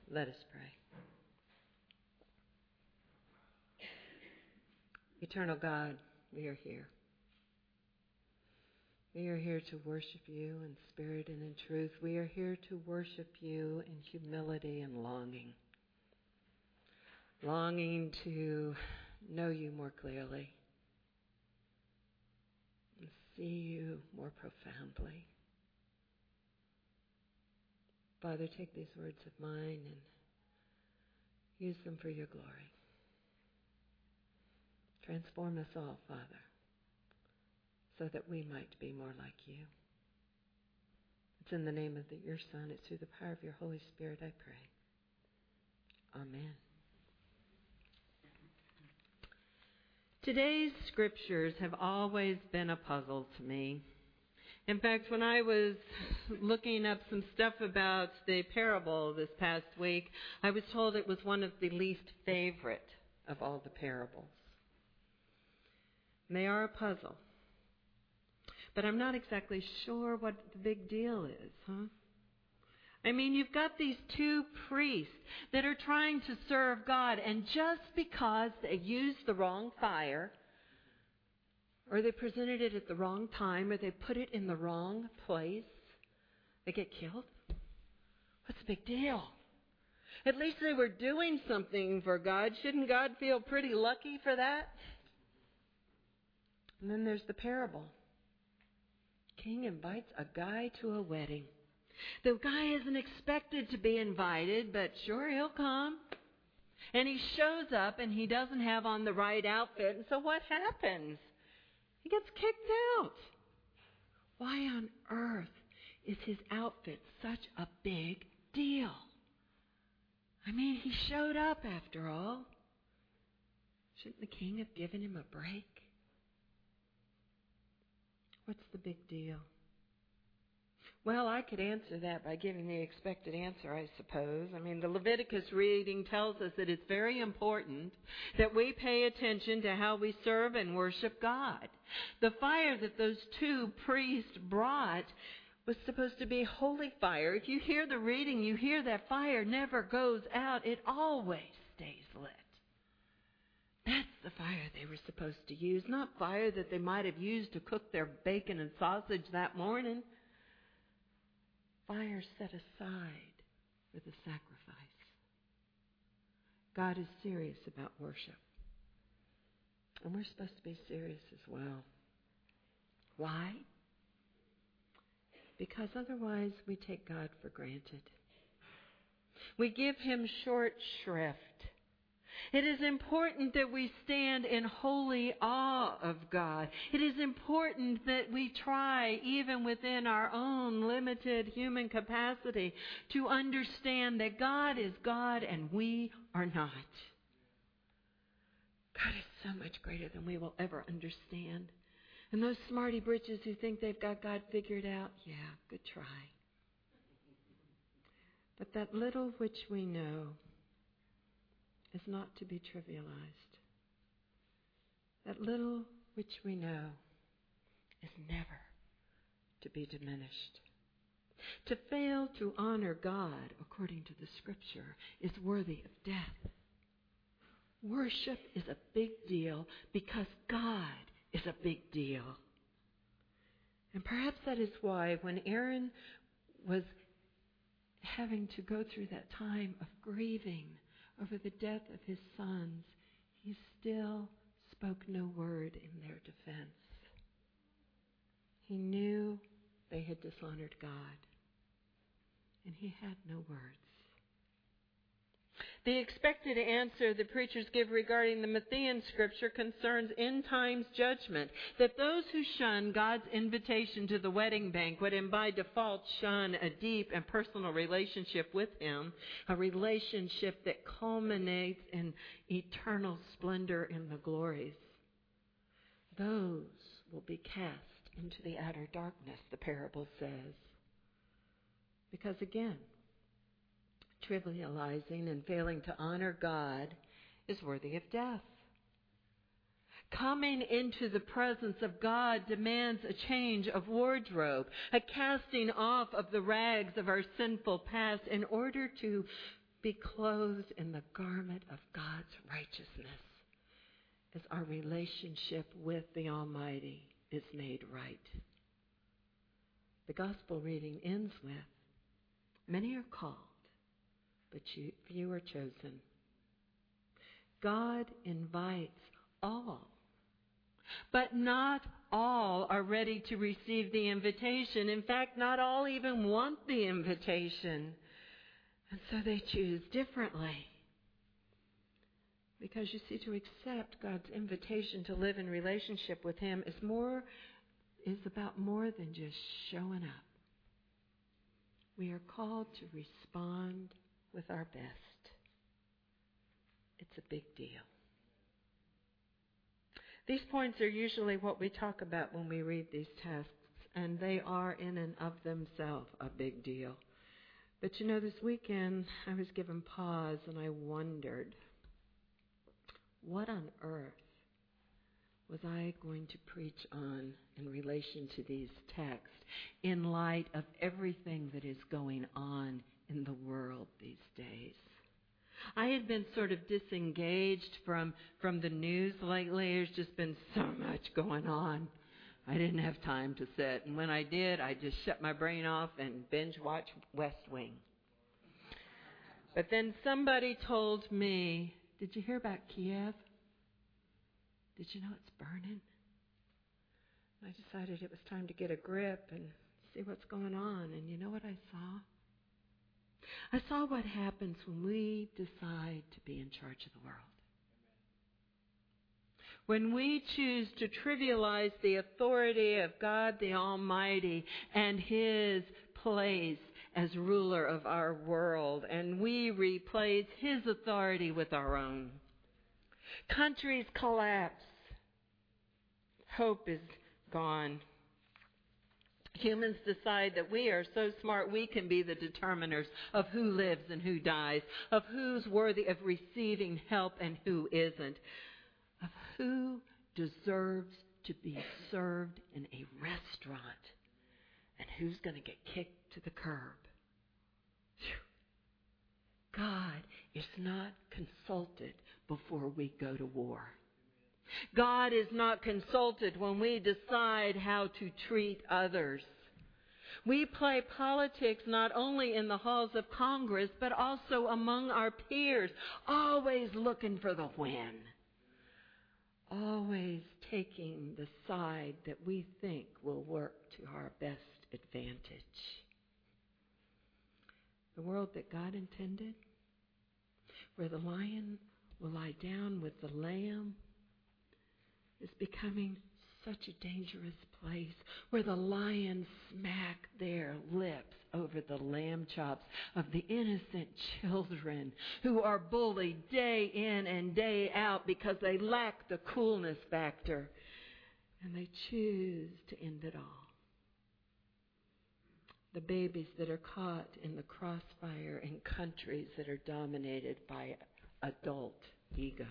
Let us pray. Eternal God, we are here. We are here to worship you in spirit and in truth. We are here to worship you in humility and longing. Longing to know you more clearly and see you more profoundly. Father, take these words of mine and use them for your glory. Transform us all, Father, so that we might be more like you. It's in the name of your Son, it's through the power of your Holy Spirit I pray. Amen. Today's scriptures have always been a puzzle to me. In fact, when I was looking up some stuff about the parable this past week, I was told it was one of the least favorite of all the parables. They are a puzzle. But I'm not exactly sure what the big deal is, huh? I mean, you've got these two priests that are trying to serve God, and just because they used the wrong fire, or they presented it at the wrong time, or they put it in the wrong place, they get killed? What's the big deal? At least they were doing something for God. Shouldn't God feel pretty lucky for that? And then there's the parable. King invites a guy to a wedding. The guy isn't expected to be invited, but sure, he'll come. And he shows up and he doesn't have on the right outfit. And so what happens? He gets kicked out. Why on earth is his outfit such a big deal? I mean, he showed up after all. Shouldn't the king have given him a break? What's the big deal? Well, I could answer that by giving the expected answer, I suppose. I mean, the Leviticus reading tells us that it's very important that we pay attention to how we serve and worship God. The fire that those two priests brought was supposed to be holy fire. If you hear the reading, you hear that fire never goes out. It always stays lit. That's the fire they were supposed to use, not fire that they might have used to cook their bacon and sausage that morning. Fire set aside for the sacrifice. God is serious about worship. And we're supposed to be serious as well. Why? Because otherwise we take God for granted. We give him short shrift. It is important that we stand in holy awe of God. It is important that we try, even within our own limited human capacity, to understand that God is God and we are not. God is so much greater than we will ever understand. And those smarty britches who think they've got God figured out, yeah, good try. But that little which we know is not to be trivialized. That little which we know is never to be diminished. To fail to honor God, according to the Scripture, is worthy of death. Worship is a big deal because God is a big deal. And perhaps that is why when Aaron was having to go through that time of grieving over the death of his sons, he still spoke no word in their defense. He knew they had dishonored God, and he had no words. The expected answer the preachers give regarding the Matthean scripture concerns end times judgment, that those who shun God's invitation to the wedding banquet and by default shun a deep and personal relationship with him, a relationship that culminates in eternal splendor in the glories, those will be cast into the outer darkness, the parable says. Because again, trivializing and failing to honor God is worthy of death. Coming into the presence of God demands a change of wardrobe, a casting off of the rags of our sinful past in order to be clothed in the garment of God's righteousness as our relationship with the Almighty is made right. The gospel reading ends with, many are called, but few are chosen. God invites all, but not all are ready to receive the invitation. In fact, not all even want the invitation. And so they choose differently. Because you see, to accept God's invitation to live in relationship with Him is about more than just showing up. We are called to respond with our best. It's a big deal. These points are usually what we talk about when we read these texts, and they are in and of themselves a big deal. But you know, this weekend I was given pause and I wondered, what on earth was I going to preach on in relation to these texts in light of everything that is going on in the world these days? I had been sort of disengaged from the news lately. There's just been so much going on. I didn't have time to sit. And when I did, I just shut my brain off and binge watched West Wing. But then somebody told me, did you hear about Kiev? Did you know it's burning? I decided it was time to get a grip and see what's going on. And you know what I saw? I saw what happens when we decide to be in charge of the world. When we choose to trivialize the authority of God the Almighty and His place as ruler of our world, and we replace His authority with our own. Countries collapse. Hope is gone. Humans decide that we are so smart we can be the determiners of who lives and who dies, of who's worthy of receiving help and who isn't, of who deserves to be served in a restaurant and who's going to get kicked to the curb. God is not consulted before we go to war. God is not consulted when we decide how to treat others. We play politics not only in the halls of Congress, but also among our peers, always looking for the win. Always taking the side that we think will work to our best advantage. The world that God intended, where the lion will lie down with the lamb, is becoming such a dangerous place, where the lions smack their lips over the lamb chops of the innocent children who are bullied day in and day out because they lack the coolness factor, and they choose to end it all. The babies that are caught in the crossfire in countries that are dominated by adult egos.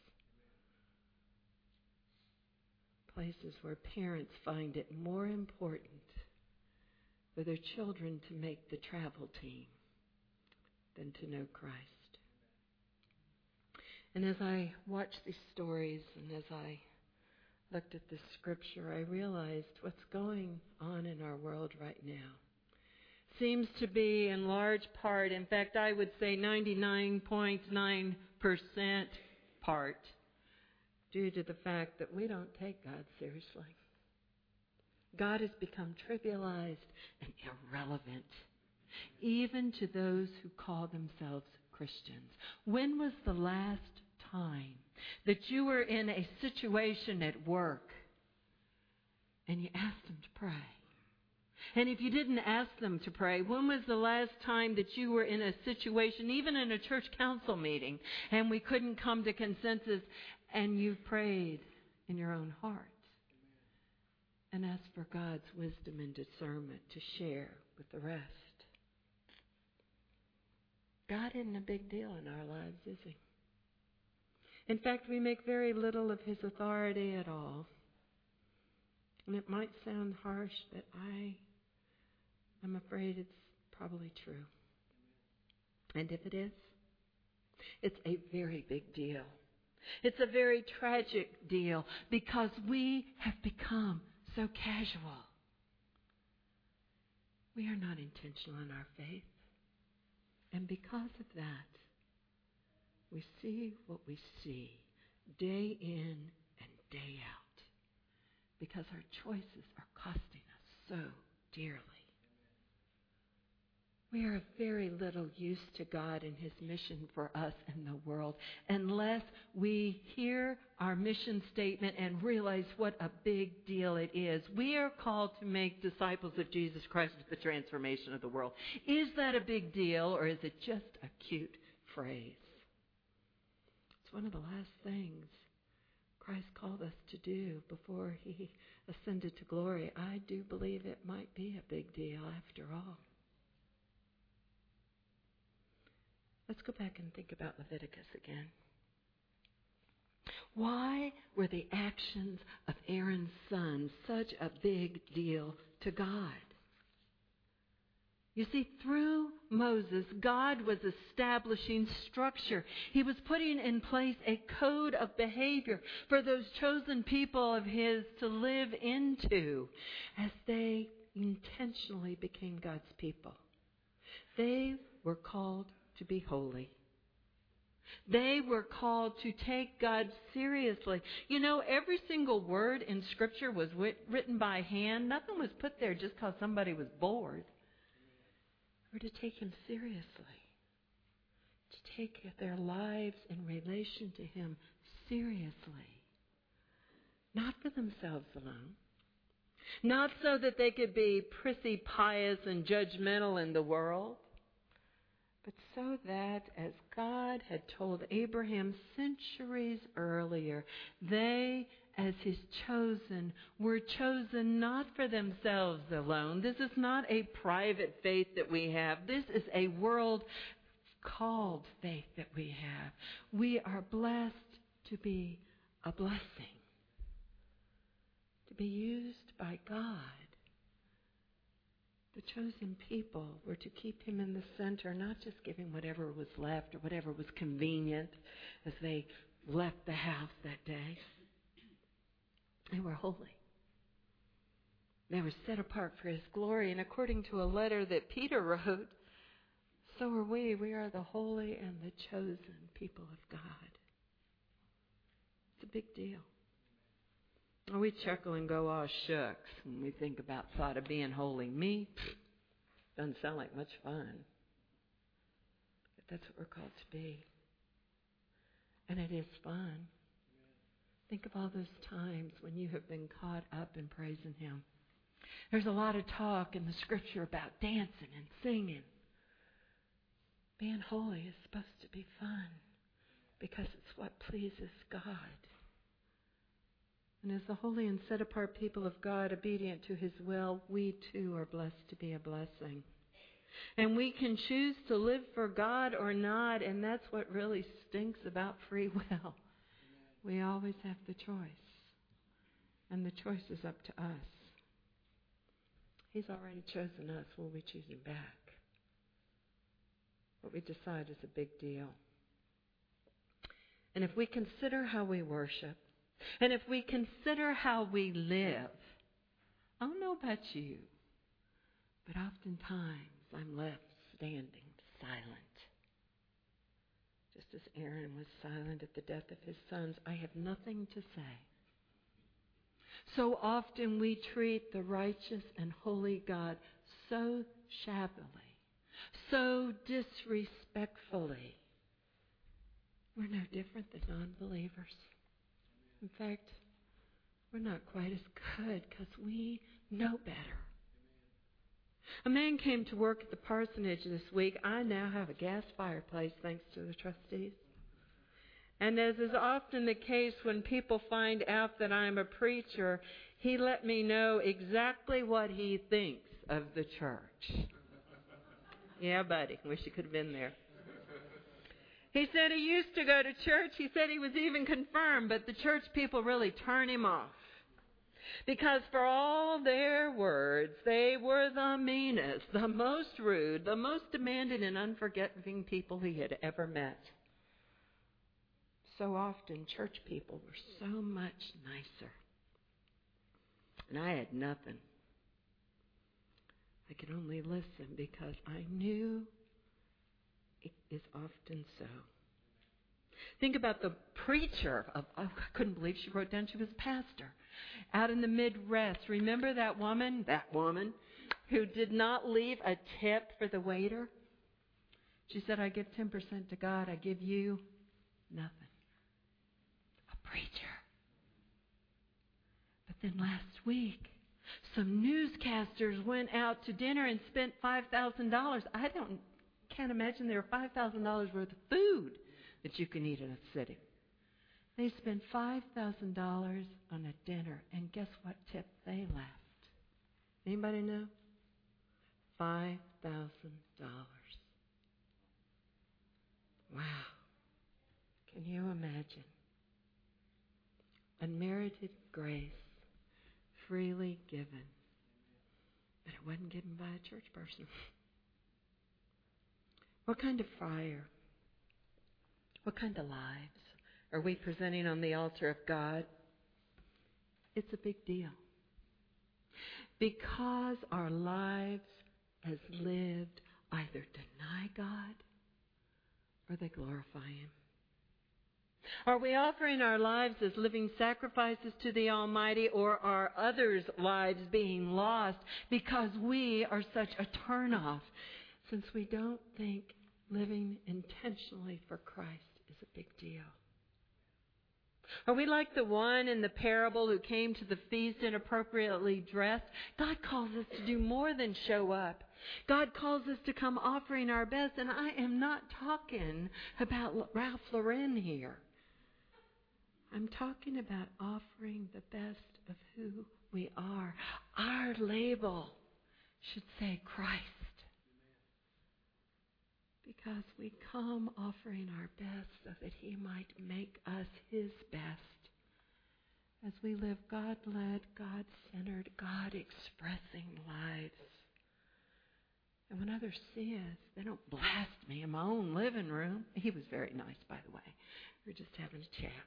Places where parents find it more important for their children to make the travel team than to know Christ. And as I watched these stories and as I looked at this scripture, I realized what's going on in our world right now seems to be in large part, in fact, I would say 99.9% part, due to the fact that we don't take God seriously. God has become trivialized and irrelevant, even to those who call themselves Christians. When was the last time that you were in a situation at work and you asked them to pray? And if you didn't ask them to pray, when was the last time that you were in a situation, even in a church council meeting, and we couldn't come to consensus, and you prayed in your own heart and asked for God's wisdom and discernment to share with the rest? God isn't a big deal in our lives, is He? In fact, we make very little of His authority at all. And it might sound harsh, but I'm afraid it's probably true. And if it is, It's a very big deal. It's a very tragic deal because we have become so casual. We are not intentional in our faith. And because of that, we see what we see day in and day out because our choices are costing us so dearly. We are of very little use to God and His mission for us in the world unless we hear our mission statement and realize what a big deal it is. We are called to make disciples of Jesus Christ with the transformation of the world. Is that a big deal, or is it just a cute phrase? It's one of the last things Christ called us to do before He ascended to glory. I do believe it might be a big deal after all. Let's go back and think about Leviticus again. Why were the actions of Aaron's sons such a big deal to God? You see, through Moses, God was establishing structure. He was putting in place a code of behavior for those chosen people of His to live into as they intentionally became God's people. They were called to be holy. They were called to take God seriously. You know, every single word in Scripture was written by hand. Nothing was put there just because somebody was bored. Or to take Him seriously. To take their lives in relation to Him seriously. Not for themselves alone. Not so that they could be prissy, pious, and judgmental in the world. But so that, as God had told Abraham centuries earlier, they, as His chosen, were chosen not for themselves alone. This is not a private faith that we have. This is a world-called faith that we have. We are blessed to be a blessing, to be used by God. The chosen people were to keep Him in the center, not just give Him whatever was left or whatever was convenient as they left the house that day. They were holy. They were set apart for His glory. And according to a letter that Peter wrote, so are we. We are the holy and the chosen people of God. It's a big deal. We chuckle and go, oh, shucks, when we think about thought of being holy. Me, doesn't sound like much fun. But that's what we're called to be. And it is fun. Think of all those times when you have been caught up in praising Him. There's a lot of talk in the Scripture about dancing and singing. Being holy is supposed to be fun because it's what pleases God. And as the holy and set-apart people of God, obedient to His will, we too are blessed to be a blessing. And we can choose to live for God or not, and that's what really stinks about free will. We always have the choice. And the choice is up to us. He's already chosen us. Will we choose Him back? What we decide is a big deal. And if we consider how we worship, and if we consider how we live, I don't know about you, but oftentimes I'm left standing silent. Just as Aaron was silent at the death of his sons, I have nothing to say. So often we treat the righteous and holy God so shabbily, so disrespectfully. We're no different than non-believers. In fact, we're not quite as good because we know better. A man came to work at the parsonage this week. I now have a gas fireplace thanks to the trustees. And as is often the case when people find out that I'm a preacher, he let me know exactly what he thinks of the church. Yeah, buddy. Wish you could have been there. He said he used to go to church. He said he was even confirmed, but the church people really turn him off. Because for all their words, they were the meanest, the most rude, the most demanding and unforgiving people he had ever met. So often, church people were so much nicer. And I had nothing. I could only listen because I knew it is often so. Think about the preacher I couldn't believe she wrote down she was a pastor. Out in the Midwest, remember that woman who did not leave a tip for the waiter? She said, I give 10% to God, I give you nothing. A preacher. But then last week, some newscasters went out to dinner and spent $5,000. Can't imagine there were $5,000 worth of food that you can eat in a city. They spent $5,000 on a dinner, and guess what tip they left? Anybody know? $5,000. Wow. Can you imagine? Unmerited grace, freely given. But it wasn't given by a church person. What kind of fire? What kind of lives are we presenting on the altar of God? It's a big deal. Because our lives as lived either deny God or they glorify Him. Are we offering our lives as living sacrifices to the Almighty, or are others' lives being lost because we are such a turnoff, since we don't think living intentionally for Christ is a big deal? Are we like the one in the parable who came to the feast inappropriately dressed? God calls us to do more than show up. God calls us to come offering our best, and I am not talking about Ralph Lauren here. I'm talking about offering the best of who we are. Our label should say Christ. Because we come offering our best so that He might make us His best as we live God-led, God-centered, God-expressing lives. And when others see us, they don't blast me in my own living room. He was very nice, by the way. We were just having a chat.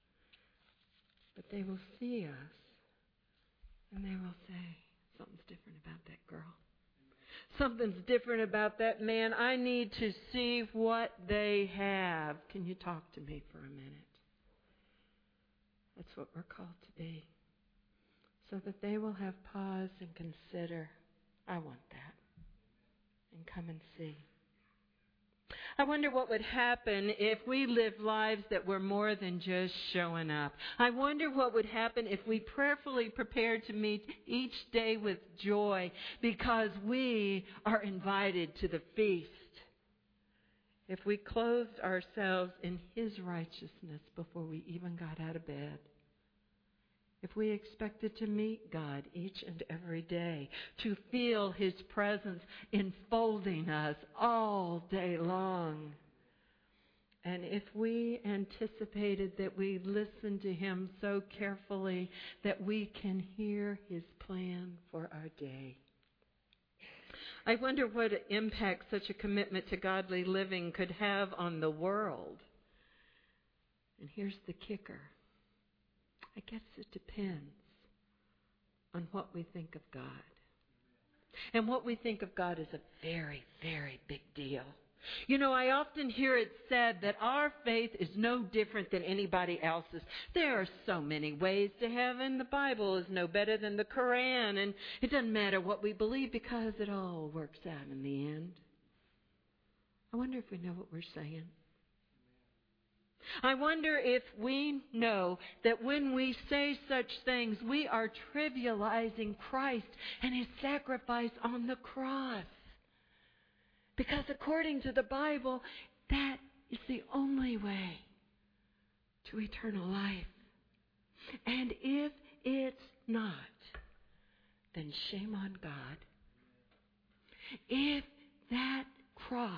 But they will see us, and they will say, something's different about that girl. Something's different about that man. I need to see what they have. Can you talk to me for a minute? That's what we're called to be. So that they will have pause and consider, I want that. And come and see. I wonder what would happen if we lived lives that were more than just showing up. I wonder what would happen if we prayerfully prepared to meet each day with joy because we are invited to the feast. If we clothed ourselves in His righteousness before we even got out of bed. If we expected to meet God each and every day, to feel His presence enfolding us all day long. And if we anticipated that we listened to Him so carefully that we can hear His plan for our day. I wonder what impact such a commitment to godly living could have on the world. And here's the kicker. I guess it depends on what we think of God. And what we think of God is a very, very big deal. You know, I often hear it said that our faith is no different than anybody else's. There are so many ways to heaven. The Bible is no better than the Quran. And it doesn't matter what we believe because it all works out in the end. I wonder if we know what we're saying. I wonder if we know that when we say such things, we are trivializing Christ and His sacrifice on the cross. Because according to the Bible, that is the only way to eternal life. And if it's not, then shame on God. If that cross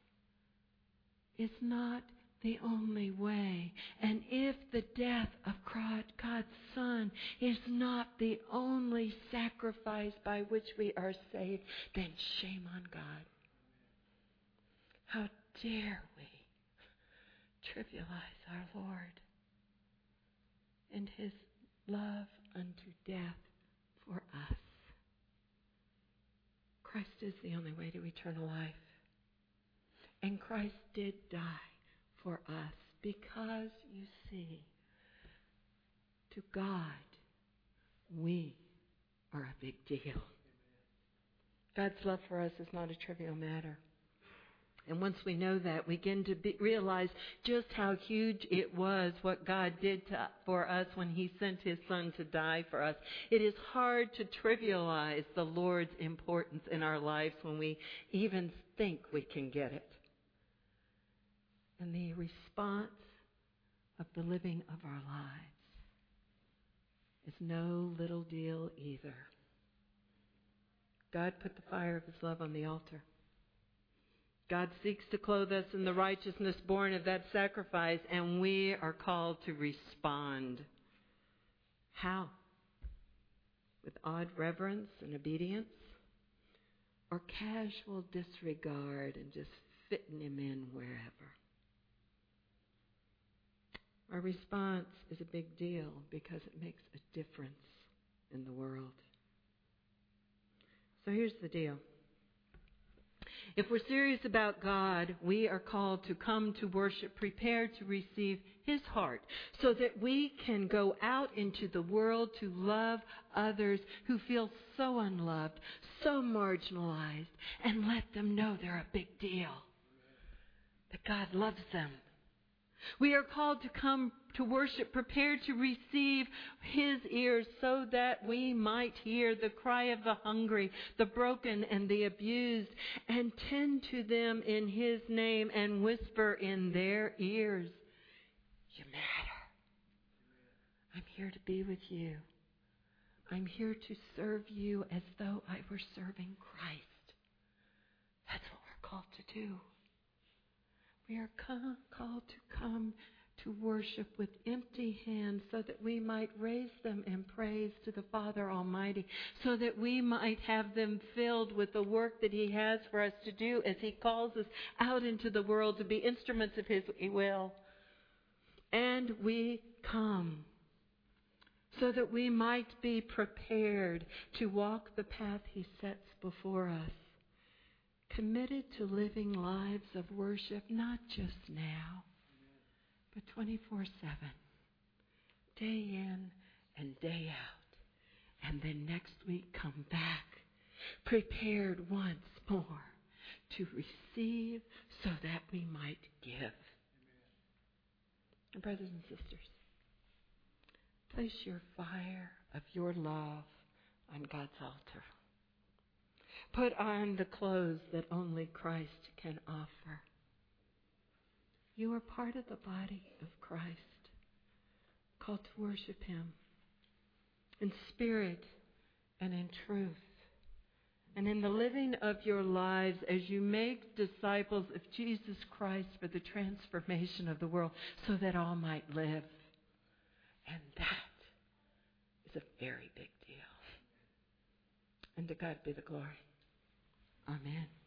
is not the only way, and if the death of God's Son is not the only sacrifice by which we are saved, then shame on God. How dare we trivialize our Lord and His love unto death for us. Christ is the only way to eternal life. And Christ did die for us because, you see, to God, we are a big deal. God's love for us is not a trivial matter. And once we know that, we begin to realize just how huge it was what God did for us when He sent His Son to die for us. It is hard to trivialize the Lord's importance in our lives when we even think we can get it. And the response of the living of our lives is no little deal either. God put the fire of His love on the altar. God seeks to clothe us in the righteousness born of that sacrifice, and we are called to respond. How? With odd reverence and obedience? Or casual disregard and just fitting Him in wherever? Our response is a big deal because it makes a difference in the world. So here's the deal. If we're serious about God, we are called to come to worship prepared to receive His heart so that we can go out into the world to love others who feel so unloved, so marginalized, and let them know they're a big deal, that God loves them. We are called to come to worship prepared to receive His ears so that we might hear the cry of the hungry, the broken, and the abused, and tend to them in His name and whisper in their ears, "You matter. I'm here to be with you. I'm here to serve you as though I were serving Christ." That's what we're called to do. We are called to come to worship with empty hands so that we might raise them in praise to the Father Almighty, so that we might have them filled with the work that He has for us to do as He calls us out into the world to be instruments of His will. And we come so that we might be prepared to walk the path He sets before us, committed to living lives of worship, not just now, but 24/7, day in and day out. And then next week come back, prepared once more to receive so that we might give. And brothers and sisters, place your fire of your love on God's altar. Put on the clothes that only Christ can offer. You are part of the body of Christ, called to worship Him in spirit and in truth. And in the living of your lives as you make disciples of Jesus Christ for the transformation of the world so that all might live. And that is a very big deal. And to God be the glory. Amen.